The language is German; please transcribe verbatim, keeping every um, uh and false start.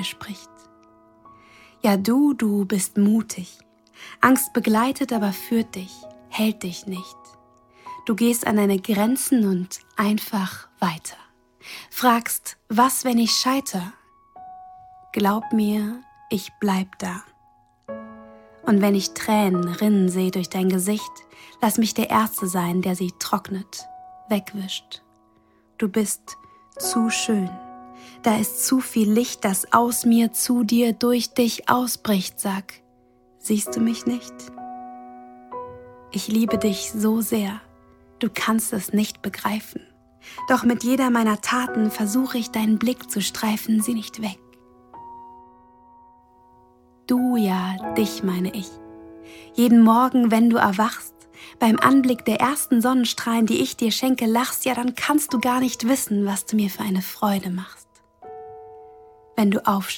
spricht. Ja, du, du bist mutig. Angst begleitet, aber führt dich, hält dich nicht. Du gehst an deine Grenzen und einfach weiter. Fragst, was, wenn ich scheiter? Glaub mir, ich bleib da. Und wenn ich Tränen rinnen sehe durch dein Gesicht, lass mich der Erste sein, der sie trocknet, wegwischt. Du bist zu schön. Da ist zu viel Licht, das aus mir zu dir durch dich ausbricht. Sag, siehst du mich nicht? Ich liebe dich so sehr, du kannst es nicht begreifen. Doch mit jeder meiner Taten versuche ich deinen Blick zu streifen, sieh nicht weg. Du, ja, dich meine ich. Jeden Morgen, wenn du erwachst, beim Anblick der ersten Sonnenstrahlen, die ich dir schenke, lachst, ja, dann kannst du gar nicht wissen, was du mir für eine Freude machst. Wenn du aufstehst,